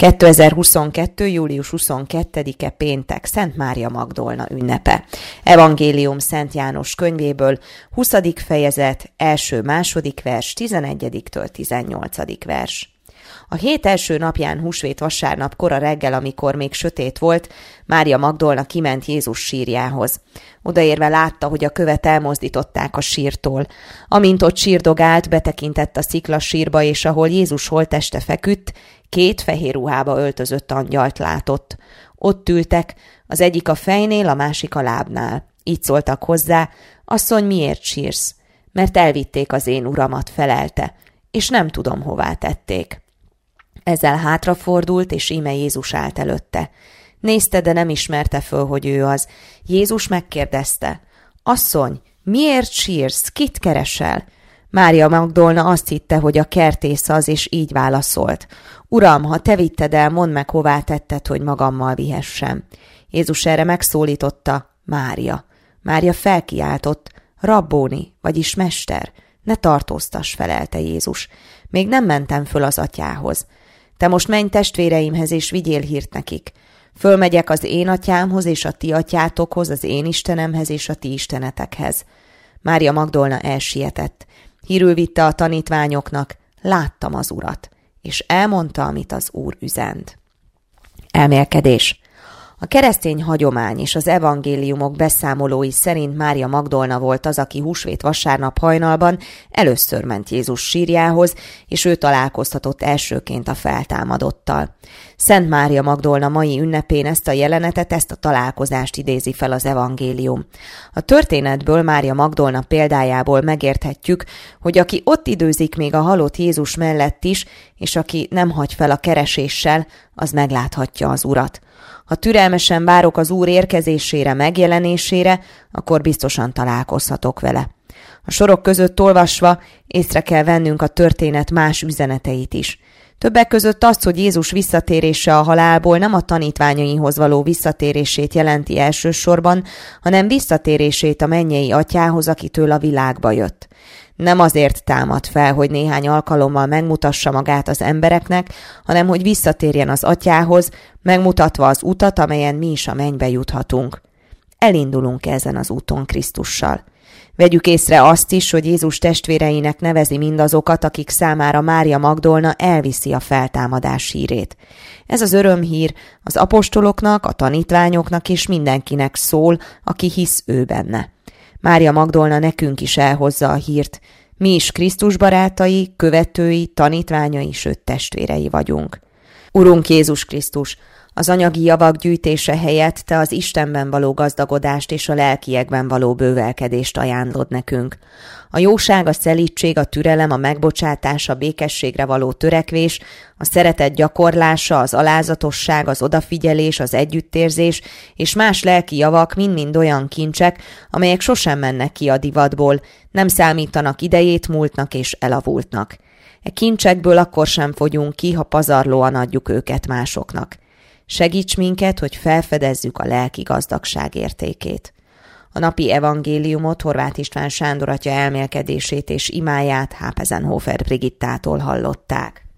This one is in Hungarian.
2022. július 22-e péntek, Szent Mária Magdolna ünnepe. Evangélium Szent János könyvéből, 20. fejezet, 1.-2. vers, 11-től 18. vers. A hét első napján, húsvét vasárnap kora reggel, amikor még sötét volt, Mária Magdolna kiment Jézus sírjához. Odaérve látta, hogy a követ elmozdították a sírtól. Amint ott sírdogált, betekintett a sziklasírba, és ahol Jézus holtteste feküdt, 2 fehér ruhába öltözött angyalt látott. Ott ültek, az egyik a fejnél, a másik a lábnál. Így szóltak hozzá: asszony, miért sírsz? Mert elvitték az én uramat, felelte, és nem tudom, hová tették. Ezzel hátrafordult, és íme Jézus állt előtte. Nézte, de nem ismerte föl, hogy ő az. Jézus megkérdezte: asszony, miért sírsz? Kit keresel? Mária Magdolna azt hitte, hogy a kertész az, és így válaszolt: Uram, ha te vitted el, mondd meg, hová tetted, hogy magammal vihessem. Jézus erre megszólította: Mária. Mária felkiáltott: Rabbóni, vagyis mester, ne tartóztass, felelte Jézus. Még nem mentem föl az atyához. Te most menj testvéreimhez, és vigyél hírt nekik. Fölmegyek az én atyámhoz, és a ti atyátokhoz, az én Istenemhez, és a ti istenetekhez. Mária Magdolna elsietett. Hírül vitte a tanítványoknak: láttam az Urat, és elmondta, amit az Úr üzent. Elmélkedés. A keresztény hagyomány és az evangéliumok beszámolói szerint Mária Magdolna volt az, aki húsvét vasárnap hajnalban először ment Jézus sírjához, és ő találkozhatott elsőként a feltámadottal. Szent Mária Magdolna mai ünnepén ezt a jelenetet, ezt a találkozást idézi fel az evangélium. A történetből, Mária Magdolna példájából megérthetjük, hogy aki ott időzik még a halott Jézus mellett is, és aki nem hagy fel a kereséssel, az megláthatja az Urat. Ha türelmesen várok az Úr érkezésére, megjelenésére, akkor biztosan találkozhatok vele. A sorok között olvasva észre kell vennünk a történet más üzeneteit is. Többek között azt, hogy Jézus visszatérése a halálból nem a tanítványaihoz való visszatérését jelenti elsősorban, hanem visszatérését a mennyei atyához, akitől a világba jött. Nem azért támad fel, hogy néhány alkalommal megmutassa magát az embereknek, hanem hogy visszatérjen az atyához, megmutatva az utat, amelyen mi is a mennybe juthatunk. Elindulunk ezen az úton Krisztussal. Vegyük észre azt is, hogy Jézus testvéreinek nevezi mindazokat, akik számára Mária Magdolna elviszi a feltámadás hírét. Ez az örömhír az apostoloknak, a tanítványoknak és mindenkinek szól, aki hisz ő benne. Mária Magdolna nekünk is elhozza a hírt. Mi is Krisztus barátai, követői, tanítványai, sőt testvérei vagyunk. Urunk Jézus Krisztus, az anyagi javak gyűjtése helyett te az Istenben való gazdagodást és a lelkiekben való bővelkedést ajánlod nekünk. A jóság, a szelídség, a türelem, a megbocsátás, a békességre való törekvés, a szeretet gyakorlása, az alázatosság, az odafigyelés, az együttérzés és más lelki javak mind-mind olyan kincsek, amelyek sosem mennek ki a divatból, nem számítanak idejét múltnak és elavultnak. E kincsekből akkor sem fogyunk ki, ha pazarlóan adjuk őket másoknak. Segíts minket, hogy felfedezzük a lelki gazdagság értékét. A napi evangéliumot Horváth István Sándor atya elmélkedését és imáját Hápezenhofer Brigittától hallották.